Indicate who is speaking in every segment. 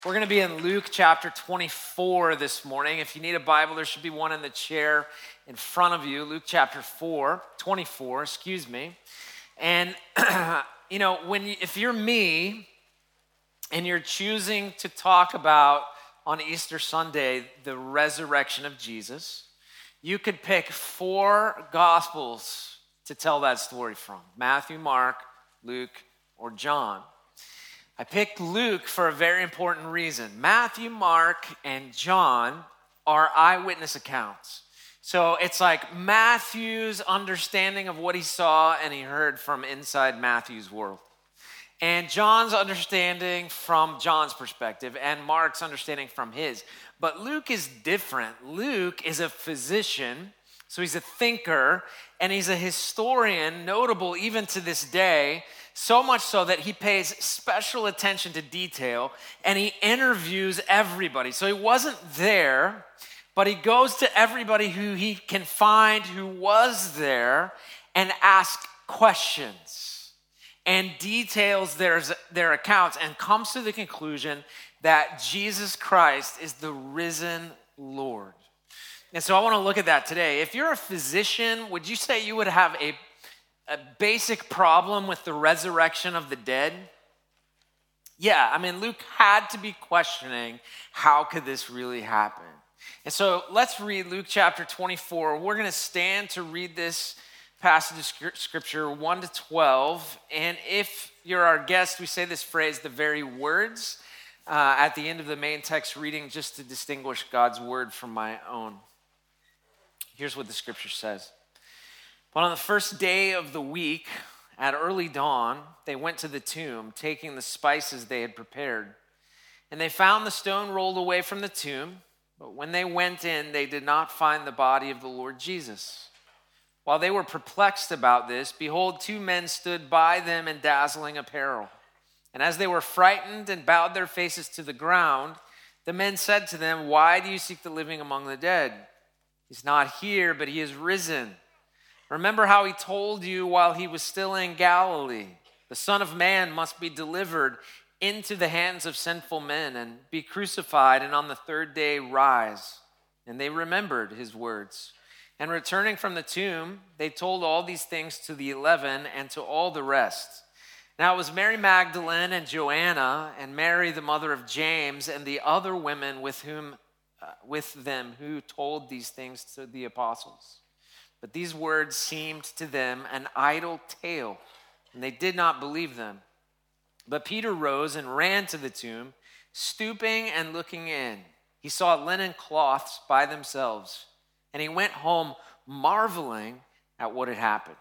Speaker 1: We're going to be in Luke chapter 24 this morning. If you need a Bible, there should be one in the chair in front of you. Luke chapter 24, excuse me. And, if you're me and you're choosing to talk about on Easter Sunday the resurrection of Jesus, you could pick 4 Gospels to tell that story from: Matthew, Mark, Luke, or John. I picked Luke for a very important reason. Matthew, Mark, and John are eyewitness accounts. So it's like Matthew's understanding of what he saw and he heard from inside Matthew's world, and John's understanding from John's perspective, and Mark's understanding from his. But Luke is different. Luke is a physician, so he's a thinker, and he's a historian, notable even to this day, so much so that he pays special attention to detail, and he interviews everybody. So he wasn't there, but he goes to everybody who he can find who was there and asks questions and details their accounts and comes to the conclusion that Jesus Christ is the risen Lord. And so I want to look at that today. If you're a physician, would you say you would have a basic problem with the resurrection of the dead? Yeah, Luke had to be questioning, how could this really happen? And so let's read Luke chapter 24. We're going to stand to read this passage of scripture 1 to 12. And if you're our guest, we say this phrase, the very words, at the end of the main text reading, just to distinguish God's word from my own. Here's what the scripture says. But on the first day of the week, at early dawn, they went to the tomb, taking the spices they had prepared. And they found the stone rolled away from the tomb, but when they went in, they did not find the body of the Lord Jesus. While they were perplexed about this, behold, 2 men stood by them in dazzling apparel. And as they were frightened and bowed their faces to the ground, the men said to them, "Why do you seek the living among the dead? He's not here, but he is risen. Remember how he told you while he was still in Galilee, the Son of Man must be delivered into the hands of sinful men and be crucified, and on the 3rd day rise." And they remembered his words. And returning from the tomb, they told all these things to the 11 and to all the rest. Now it was Mary Magdalene and Joanna and Mary the mother of James and the other women with them who told these things to the apostles. But these words seemed to them an idle tale, and they did not believe them. But Peter rose and ran to the tomb, stooping and looking in. He saw linen cloths by themselves, and he went home marveling at what had happened.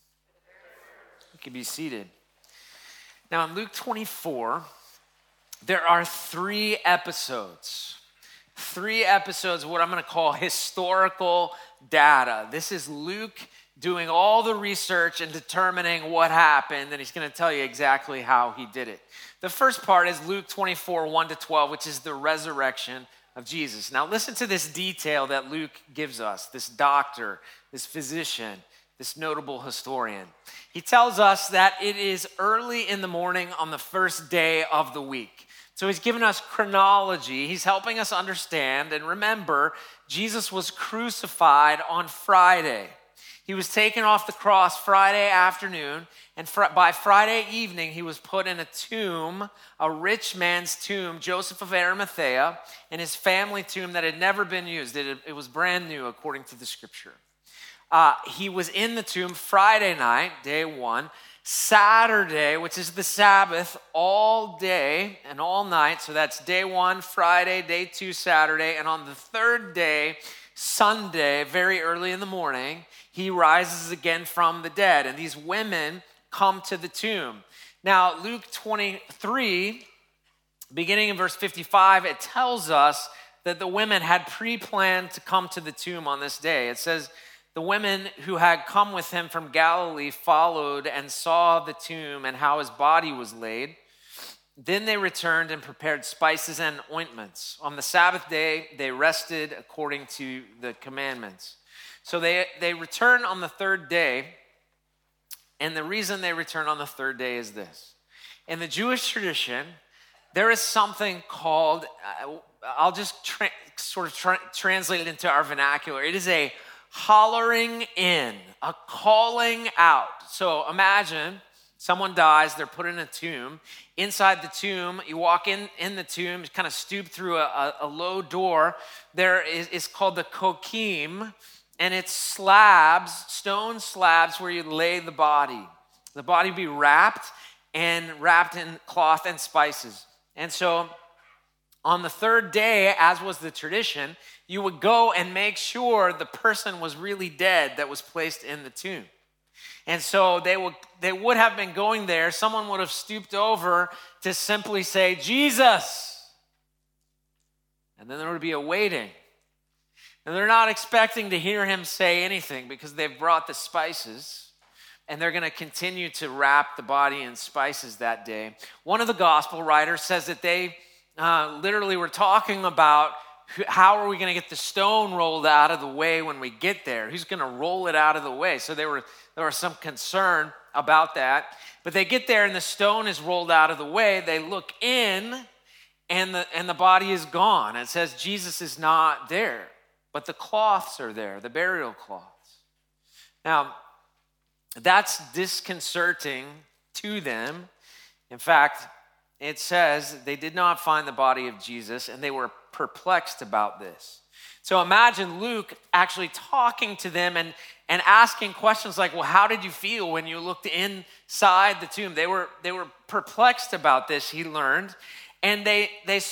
Speaker 1: You can be seated. Now in Luke 24, there are 3 episodes. 3 episodes of what I'm going to call historical data. This is Luke doing all the research and determining what happened, and he's going to tell you exactly how he did it. The first part is Luke 24, 1 to 12, which is the resurrection of Jesus. Now listen to this detail that Luke gives us, this doctor, this physician, this notable historian. He tells us that it is early in the morning on the first day of the week. So he's given us chronology. He's helping us understand and remember Jesus was crucified on Friday. He was taken off the cross Friday afternoon, and by Friday evening he was put in a tomb, a rich man's tomb, Joseph of Arimathea, and his family tomb that had never been used. It was brand new according to the scripture. He was in the tomb Friday night, day 1. Saturday, which is the Sabbath, all day and all night. So that's day 1, Friday, day 2, Saturday. And on the 3rd day, Sunday, very early in the morning, he rises again from the dead. And these women come to the tomb. Now, Luke 23, beginning in verse 55, it tells us that the women had pre-planned to come to the tomb on this day. It says, the women who had come with him from Galilee followed and saw the tomb and how his body was laid. Then they returned and prepared spices and ointments. On the Sabbath day, they rested according to the commandments. So they return on the 3rd day, and the reason they return on the 3rd day is this. In the Jewish tradition, there is something called, I'll just translate it into our vernacular. It is a hollering in, a calling out. So imagine someone dies, they're put in a tomb. Inside the tomb, you walk in the tomb, kind of stoop through a low door. It's called the kokim, and it's slabs, stone slabs where you lay the body. The body be wrapped in cloth and spices. And so on the third day, as was the tradition, you would go and make sure the person was really dead that was placed in the tomb. And so they would have been going there. Someone would have stooped over to simply say, Jesus. And then there would be a waiting. And they're not expecting to hear him say anything because they've brought the spices. And they're going to continue to wrap the body in spices that day. One of the gospel writers says that they literally were talking about how are we going to get the stone rolled out of the way when we get there? Who's going to roll it out of the way? So there was some concern about that. But they get there and the stone is rolled out of the way. They look in and the body is gone. It says Jesus is not there, but the cloths are there, the burial cloths. Now, that's disconcerting to them. In fact, it says they did not find the body of Jesus and they were perplexed about this. So imagine Luke actually talking to them and asking questions like, well, how did you feel when you looked inside the tomb? They were perplexed about this, he learned. And they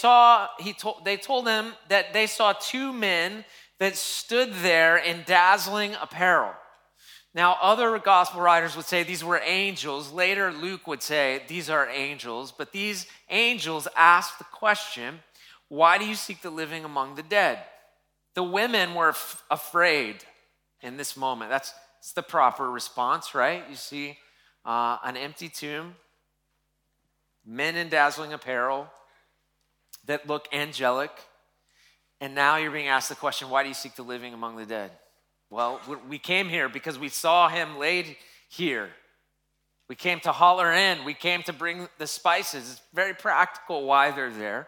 Speaker 1: told them that they saw two men that stood there in dazzling apparel. Now, other gospel writers would say these were angels. Later, Luke would say these are angels. But these angels asked the question, why do you seek the living among the dead? The women were afraid in this moment. That's the proper response, right? You see an empty tomb, men in dazzling apparel that look angelic. And now you're being asked the question, why do you seek the living among the dead? Well, we came here because we saw him laid here. We came to holler in. We came to bring the spices. It's very practical why they're there.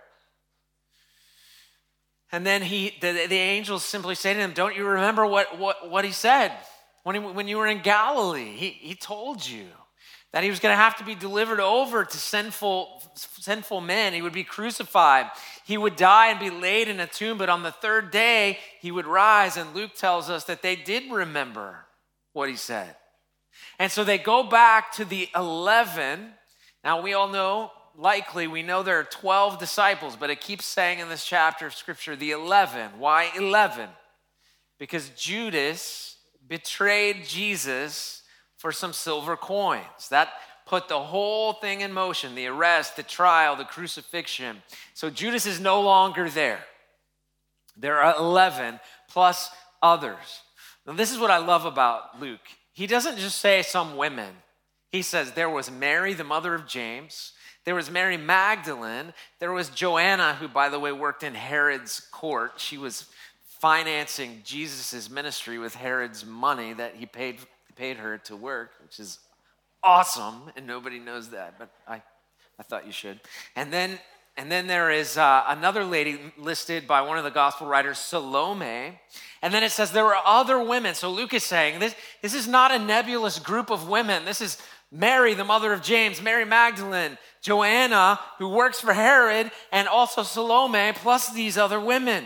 Speaker 1: And then the angels simply say to him, don't you remember what he said? When you were in Galilee, he told you that he was going to have to be delivered over to sinful men. He would be crucified. He would die and be laid in a tomb, but on the third day, he would rise. And Luke tells us that they did remember what he said. And so they go back to the 11. Now, we all know, we know there are 12 disciples, but it keeps saying in this chapter of Scripture, the 11. Why 11? Because Judas betrayed Jesus for some silver coins. That put the whole thing in motion, the arrest, the trial, the crucifixion. So Judas is no longer there. There are 11 plus others. Now, this is what I love about Luke. He doesn't just say some women. He says there was Mary, the mother of James. There was Mary Magdalene. There was Joanna, who, by the way, worked in Herod's court. She was financing Jesus' ministry with Herod's money that he paid her to work, which is awesome, and nobody knows that, but I thought you should. And then there is another lady listed by one of the gospel writers, Salome. And then it says there were other women. So Luke is saying this is not a nebulous group of women. This is Mary, the mother of James, Mary Magdalene, Joanna, who works for Herod, and also Salome, plus these other women.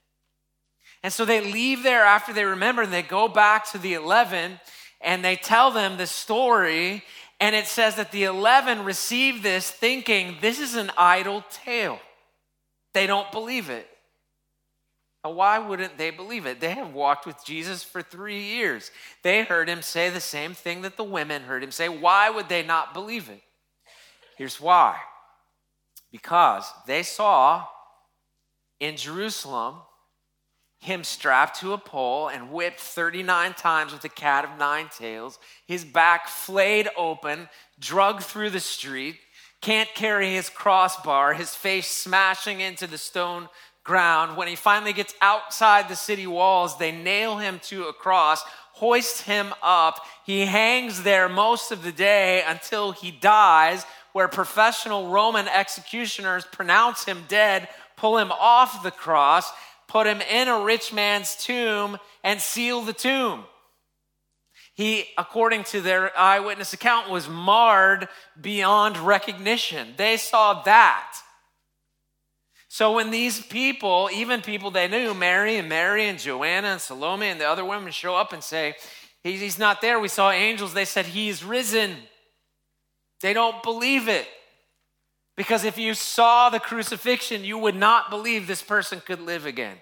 Speaker 1: And so they leave there after they remember, and they go back to the 11, and they tell them the story, and it says that the 11 received this thinking, this is an idle tale. They don't believe it. Now, why wouldn't they believe it? They have walked with Jesus for 3 years. They heard him say the same thing that the women heard him say. Why would they not believe it? Here's why. Because they saw in Jerusalem him strapped to a pole and whipped 39 times with a cat of 9 tails, his back flayed open, dragged through the street, can't carry his crossbar, his face smashing into the stone ground. When he finally gets outside the city walls, they nail him to a cross, hoist him up. He hangs there most of the day until he dies, where professional Roman executioners pronounce him dead, pull him off the cross, put him in a rich man's tomb, and seal the tomb. He, according to their eyewitness account, was marred beyond recognition. They saw that. So when these people, even people they knew, Mary and Joanna and Salome and the other women show up and say, he's not there, we saw angels, they said, he's risen. They don't believe it. Because if you saw the crucifixion, you would not believe this person could live again.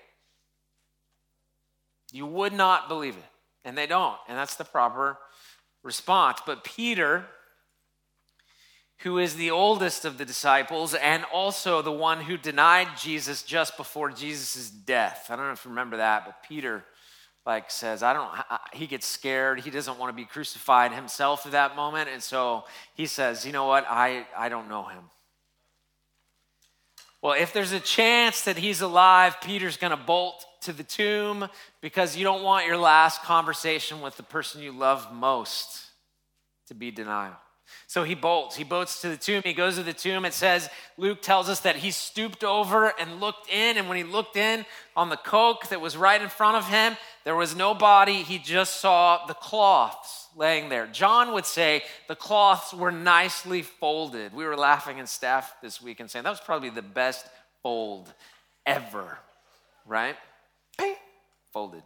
Speaker 1: You would not believe it. And they don't. And that's the proper response. But Peter, who is the oldest of the disciples and also the one who denied Jesus just before Jesus' death. I don't know if you remember that, but Peter says, he gets scared. He doesn't want to be crucified himself at that moment. And so he says, you know what? I don't know him. Well, if there's a chance that he's alive, Peter's going to bolt to the tomb because you don't want your last conversation with the person you love most to be denial. So he bolts to the tomb. He goes to the tomb. It says, Luke tells us that he stooped over and looked in. And when he looked in on the coke that was right in front of him, there was no body. He just saw the cloths laying there. John would say the cloths were nicely folded. We were laughing in staff this week and saying that was probably the best fold ever, right? Folded.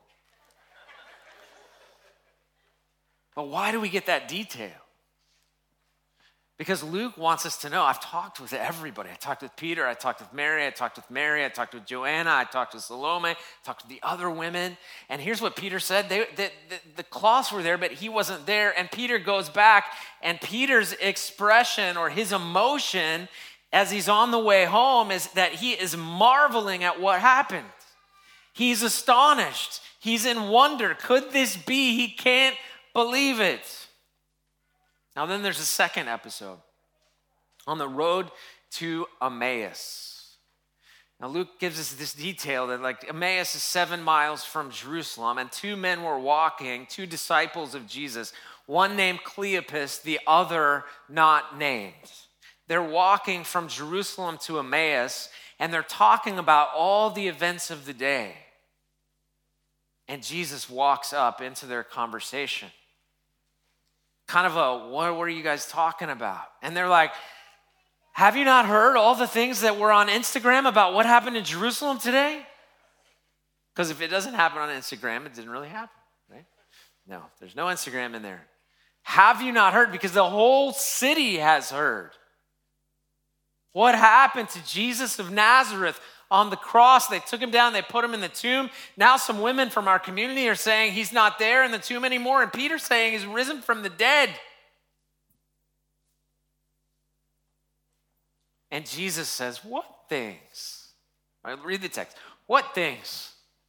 Speaker 1: But why do we get that detail? Because Luke wants us to know, I've talked with everybody. I talked with Peter, I talked with Mary, I talked with Mary, I talked with Joanna, I talked with Salome, I talked with the other women. And here's what Peter said. The cloths were there, but he wasn't there. And Peter goes back, and Peter's expression or his emotion as he's on the way home is that he is marveling at what happened. He's astonished. He's in wonder. Could this be? He can't believe it. Now then there's a second episode on the road to Emmaus. Now Luke gives us this detail that Emmaus is 7 miles from Jerusalem, and two men were walking, two disciples of Jesus, one named Cleopas, the other not named. They're walking from Jerusalem to Emmaus, and they're talking about all the events of the day. And Jesus walks up into their conversation. Kind of what are you guys talking about? And they're like, have you not heard all the things that were on Instagram about what happened in Jerusalem today? Because if it doesn't happen on Instagram, it didn't really happen, right? No, there's no Instagram in there. Have you not heard? Because the whole city has heard. What happened to Jesus of Nazareth on the cross? They took him down, they put him in the tomb. Now some women from our community are saying he's not there in the tomb anymore, and Peter's saying he's risen from the dead. And Jesus says, what things? All right, read the text. What things?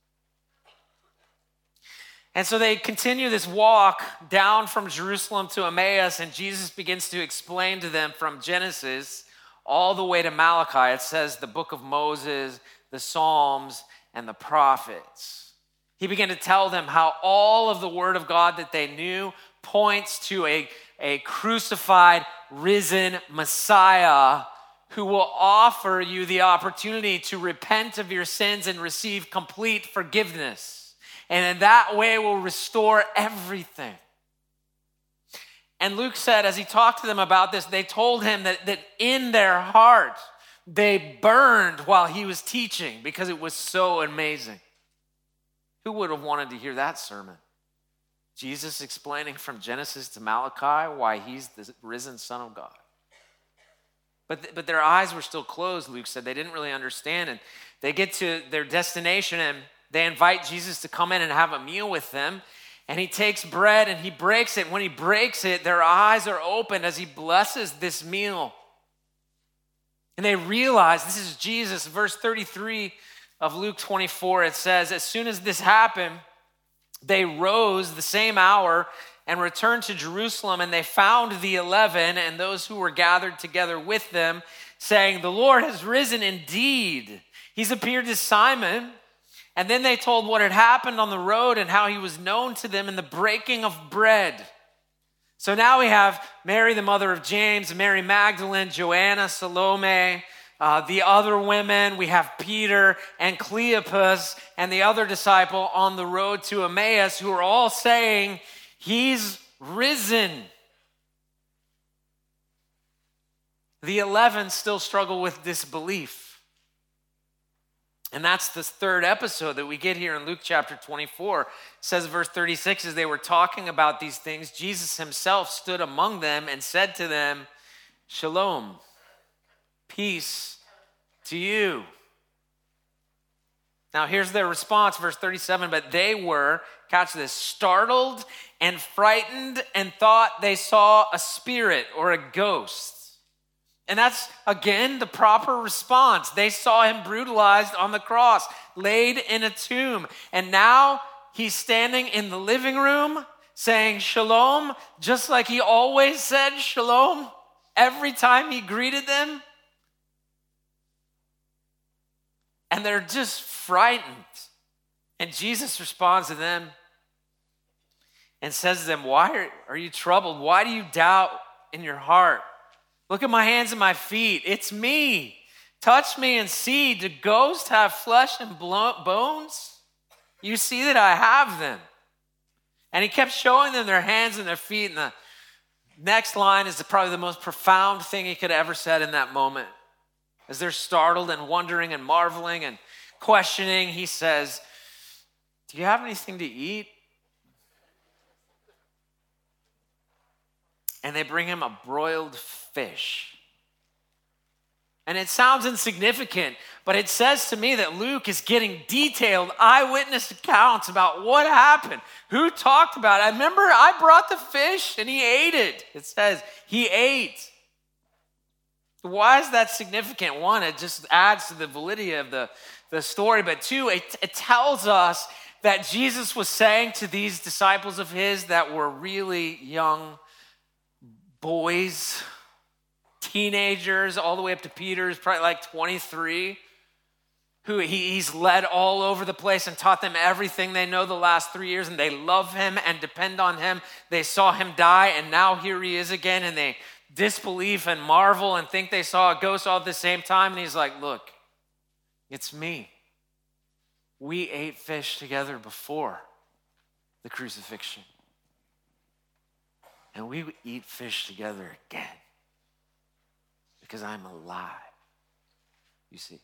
Speaker 1: And so they continue this walk down from Jerusalem to Emmaus, and Jesus begins to explain to them from Genesis all the way to Malachi. It says the book of Moses, the Psalms, and the prophets. He began to tell them how all of the word of God that they knew points to a crucified, risen Messiah who will offer you the opportunity to repent of your sins and receive complete forgiveness. And in that way will restore everything. And Luke said, as he talked to them about this, they told him that in their heart, they burned while he was teaching because it was so amazing. Who would have wanted to hear that sermon? Jesus explaining from Genesis to Malachi why he's the risen Son of God. But their eyes were still closed, Luke said. They didn't really understand. And they get to their destination and they invite Jesus to come in and have a meal with them. And he takes bread and he breaks it. When he breaks it, their eyes are opened as he blesses this meal. And they realize this is Jesus. Verse 33 of Luke 24, it says, as soon as this happened, they rose the same hour and returned to Jerusalem, and they found the 11 and those who were gathered together with them, saying, the Lord has risen indeed. He's appeared to Simon. And then they told what had happened on the road and how he was known to them in the breaking of bread. So now we have Mary, the mother of James, Mary Magdalene, Joanna, Salome, the other women. We have Peter and Cleopas and the other disciple on the road to Emmaus who are all saying, he's risen. The 11 still struggle with disbelief. And that's the third episode that we get here in Luke chapter 24. It says verse 36, as they were talking about these things, Jesus himself stood among them and said to them, Shalom, peace to you. Now here's their response, verse 37, but they were, catch this, startled and frightened and thought they saw a spirit or a ghost. And that's, again, the proper response. They saw him brutalized on the cross, laid in a tomb. And now he's standing in the living room saying shalom, just like he always said shalom every time he greeted them. And they're just frightened. And Jesus responds to them and says to them, why are you troubled? Why do you doubt in your heart? Look at my hands and my feet. It's me. Touch me and see. Do ghosts have flesh and bones? You see that I have them. And he kept showing them their hands and their feet. And the next line is probably the most profound thing he could have ever said in that moment. As they're startled and wondering and marveling and questioning, he says, do you have anything to eat? And they bring him a broiled fish. And it sounds insignificant, but it says to me that Luke is getting detailed eyewitness accounts about what happened, who talked about it. I remember I brought the fish and he ate it. It says he ate. Why is that significant? One, it just adds to the validity of the story, but two, it tells us that Jesus was saying to these disciples of his that were really young boys, teenagers, all the way up to Peter, who's probably like 23, who he's led all over the place and taught them everything they know the last 3 years, and they love him and depend on him. They saw him die, and now here he is again, and they disbelieve and marvel and think they saw a ghost all at the same time, and he's like, look, it's me. We ate fish together before the crucifixion. And we eat fish together again because I'm alive. You see,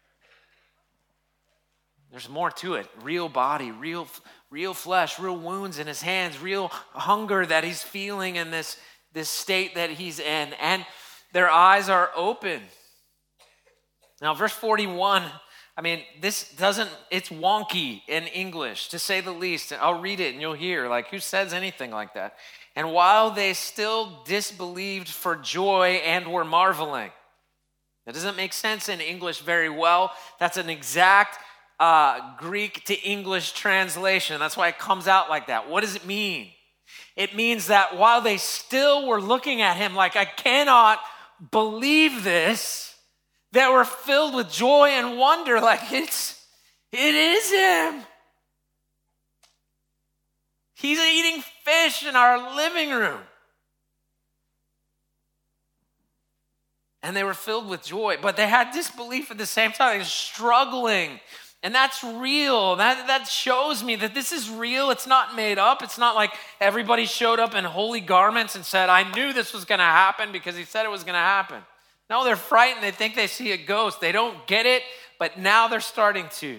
Speaker 1: there's more to it. Real body, real flesh, real wounds in his hands, real hunger that he's feeling in this state that he's in. And their eyes are open. Now, verse 41, it's wonky in English, to say the least. I'll read it and you'll hear, who says anything like that? And while they still disbelieved for joy and were marveling. That doesn't make sense in English very well. That's an exact Greek to English translation. That's why it comes out like that. What does it mean? It means that while they still were looking at him like, I cannot believe this, they were filled with joy and wonder, it is him. He's eating fish in our living room. And they were filled with joy, but they had disbelief at the same time. They were struggling. And that's real. That shows me that this is real. It's not made up. It's not like everybody showed up in holy garments and said, I knew this was going to happen because he said it was going to happen. No, they're frightened. They think they see a ghost. They don't get it, but now they're starting to.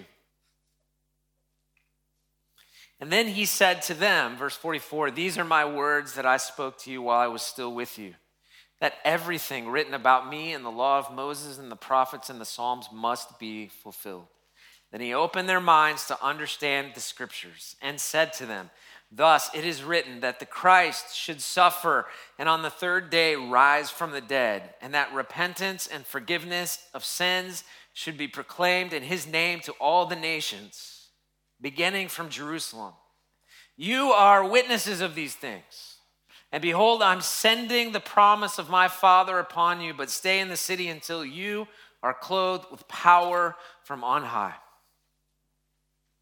Speaker 1: And then he said to them, verse 44, these are my words that I spoke to you while I was still with you, that everything written about me in the law of Moses and the prophets and the Psalms must be fulfilled. Then he opened their minds to understand the scriptures and said to them, thus it is written that the Christ should suffer and on the third day rise from the dead, and that repentance and forgiveness of sins should be proclaimed in his name to all the nations, beginning from Jerusalem. You are witnesses of these things. And behold, I'm sending the promise of my Father upon you, but stay in the city until you are clothed with power from on high.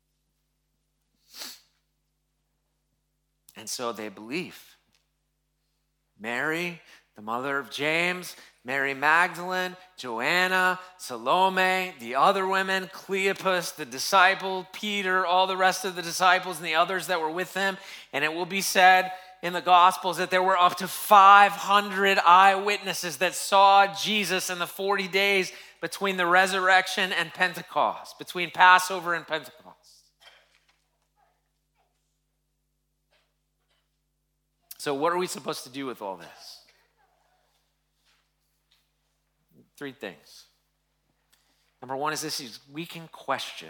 Speaker 1: And so they believe. Mary, the mother of James, Mary Magdalene, Joanna, Salome, the other women, Cleopas, the disciple, Peter, all the rest of the disciples and the others that were with them. And it will be said in the Gospels that there were up to 500 eyewitnesses that saw Jesus in the 40 days between the resurrection and Pentecost, between Passover and Pentecost. So what are we supposed to do with all this? 3 things. Number 1 is this: we can question.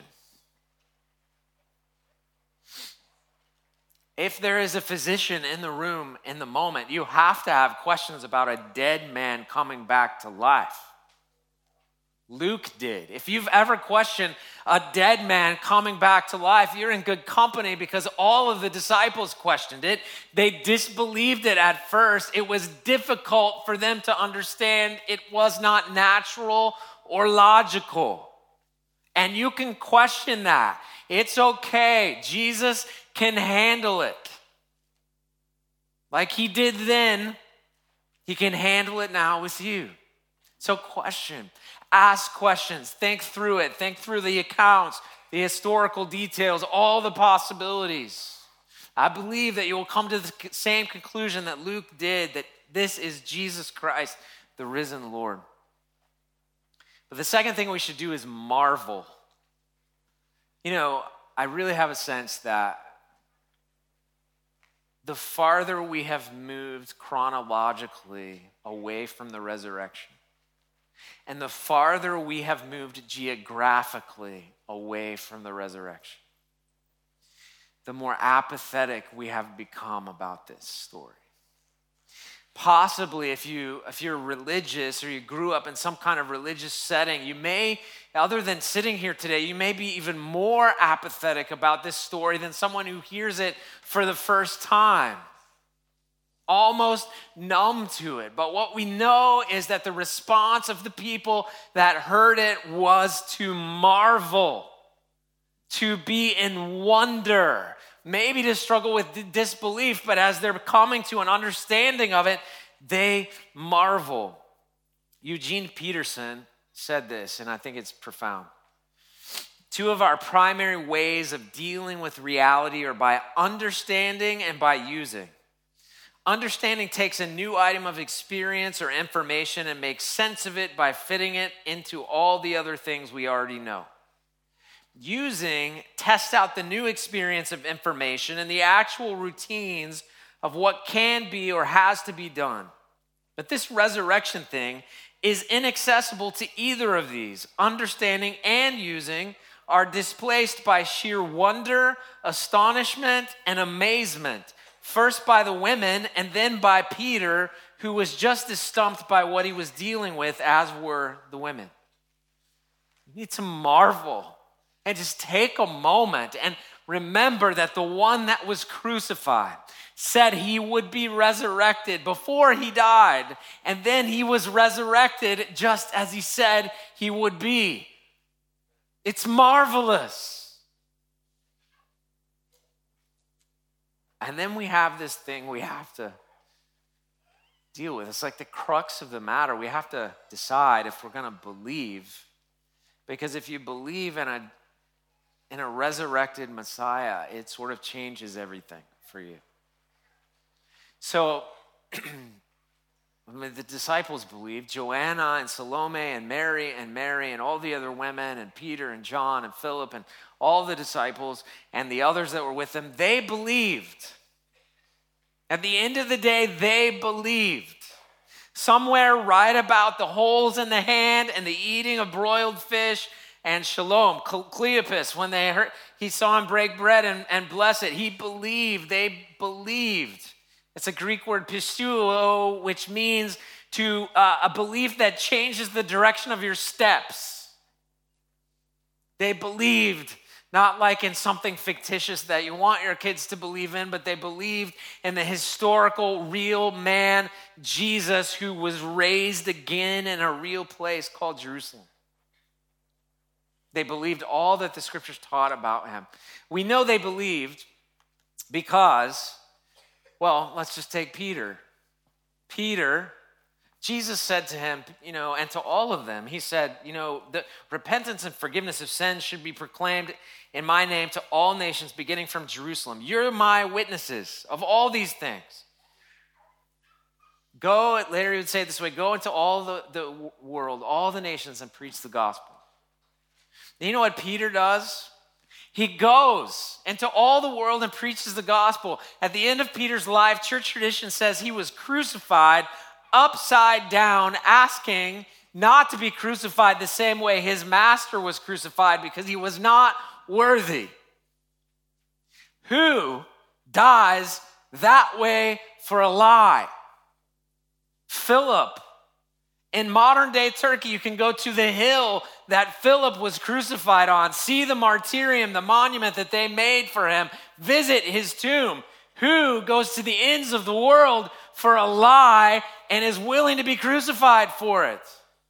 Speaker 1: If there is a physician in the room in the moment, you have to have questions about a dead man coming back to life. Luke did. If you've ever questioned a dead man coming back to life, you're in good company, because all of the disciples questioned it. They disbelieved it at first. It was difficult for them to understand. It was not natural or logical. And you can question that. It's okay. Jesus can handle it. Like he did then, he can handle it now with you. So question. Ask questions, think through it, think through the accounts, the historical details, all the possibilities. I believe that you will come to the same conclusion that Luke did, that this is Jesus Christ, the risen Lord. But the second thing we should do is marvel. You know, I really have a sense that the farther we have moved chronologically away from the resurrection, and the farther we have moved geographically away from the resurrection, the more apathetic we have become about this story. Possibly if you're religious, or you grew up in some kind of religious setting, you may, other than sitting here today, you may be even more apathetic about this story than someone who hears it for the first time. Almost numb to it. But what we know is that the response of the people that heard it was to marvel, to be in wonder, maybe to struggle with disbelief, but as they're coming to an understanding of it, they marvel. Eugene Peterson said this, and I think it's profound. 2 of our primary ways of dealing with reality are by understanding and by using. Understanding takes a new item of experience or information and makes sense of it by fitting it into all the other things we already know. Using tests out the new experience of information and the actual routines of what can be or has to be done. But this resurrection thing is inaccessible to either of these. Understanding and using are displaced by sheer wonder, astonishment, and amazement. First by the women, and then by Peter, who was just as stumped by what he was dealing with as were the women. You need to marvel and just take a moment and remember that the one that was crucified said he would be resurrected before he died, and then he was resurrected just as he said he would be. It's marvelous. And then we have this thing we have to deal with. It's like the crux of the matter. We have to decide if we're going to believe. Because if you believe in a resurrected Messiah, it sort of changes everything for you. So the disciples believed. Joanna and Salome and Mary and all the other women and Peter and John and Philip and all the disciples and the others that were with them, they believed. At the end of the day, they believed. Somewhere right about the holes in the hand and the eating of broiled fish and shalom, Cleopas, when he saw him break bread and bless it, he believed, they believed. It's a Greek word pisteuo, which means a belief that changes the direction of your steps. They believed, not like in something fictitious that you want your kids to believe in, but they believed in the historical, real man, Jesus, who was raised again in a real place called Jerusalem. They believed all that the scriptures taught about him. We know they believed because, well, let's just take Peter. Peter, Jesus said to him, and to all of them, he said, the repentance and forgiveness of sins should be proclaimed in my name to all nations, beginning from Jerusalem. You're my witnesses of all these things. Go, later he would say it this way, go into all the world, all the nations, and preach the gospel. And you know what Peter does? He goes into all the world and preaches the gospel. At the end of Peter's life, church tradition says he was crucified upside down, asking not to be crucified the same way his master was crucified because he was not worthy. Who dies that way for a lie? Philip. In modern day Turkey, you can go to the hill that Philip was crucified on, see the martyrium, the monument that they made for him, visit his tomb. Who goes to the ends of the world for a lie and is willing to be crucified for it?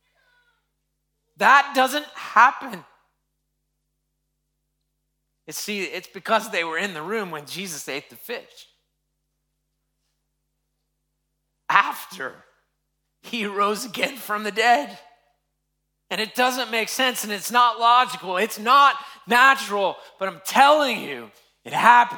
Speaker 1: That doesn't happen. It's because they were in the room when Jesus ate the fish. After he rose again from the dead. And it doesn't make sense, and it's not logical. It's not natural, but I'm telling you, it happens.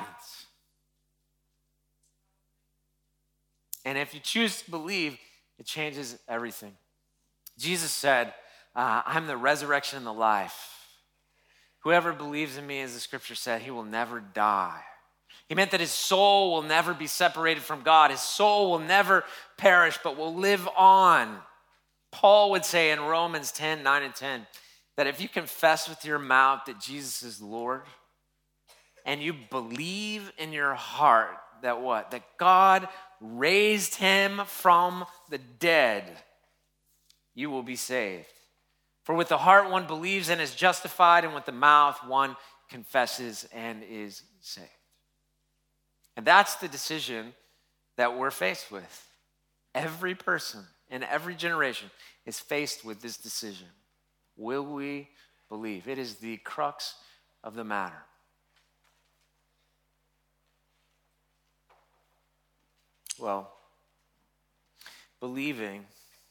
Speaker 1: And if you choose to believe, it changes everything. Jesus said, I'm the resurrection and the life. Whoever believes in me, as the scripture said, he will never die. He meant that his soul will never be separated from God. His soul will never perish, but will live on. Paul would say in Romans 10, 9 and 10, that if you confess with your mouth that Jesus is Lord, and you believe in your heart that what? That God raised him from the dead, you will be saved. For with the heart one believes and is justified, and with the mouth one confesses and is saved. And that's the decision that we're faced with. Every person in every generation is faced with this decision. Will we believe? It is the crux of the matter. Well, believing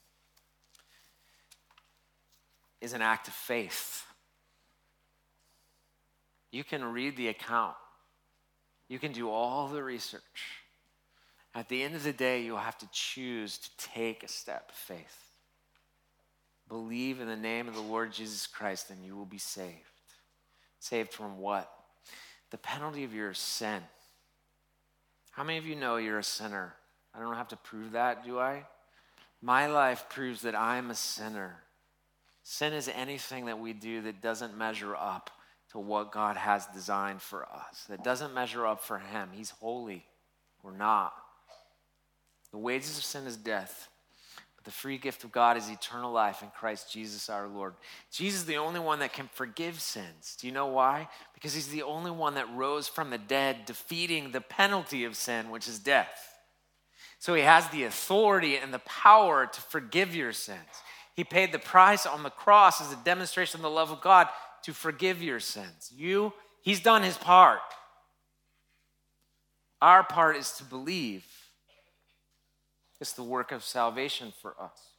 Speaker 1: is an act of faith. You can read the account. You can do all the research. At the end of the day, you'll have to choose to take a step of faith. Believe in the name of the Lord Jesus Christ, and you will be saved. Saved from what? The penalty of your sin. How many of you know you're a sinner? I don't have to prove that, do I? My life proves that I'm a sinner. Sin is anything that we do that doesn't measure up to what God has designed for us. That doesn't measure up for him. He's holy. We're not. The wages of sin is death, but the free gift of God is eternal life in Christ Jesus our Lord. Jesus is the only one that can forgive sins. Do you know why? Because he's the only one that rose from the dead, defeating the penalty of sin, which is death. So he has the authority and the power to forgive your sins. He paid the price on the cross as a demonstration of the love of God to forgive your sins. He's done his part. Our part is to believe. It's the work of salvation for us.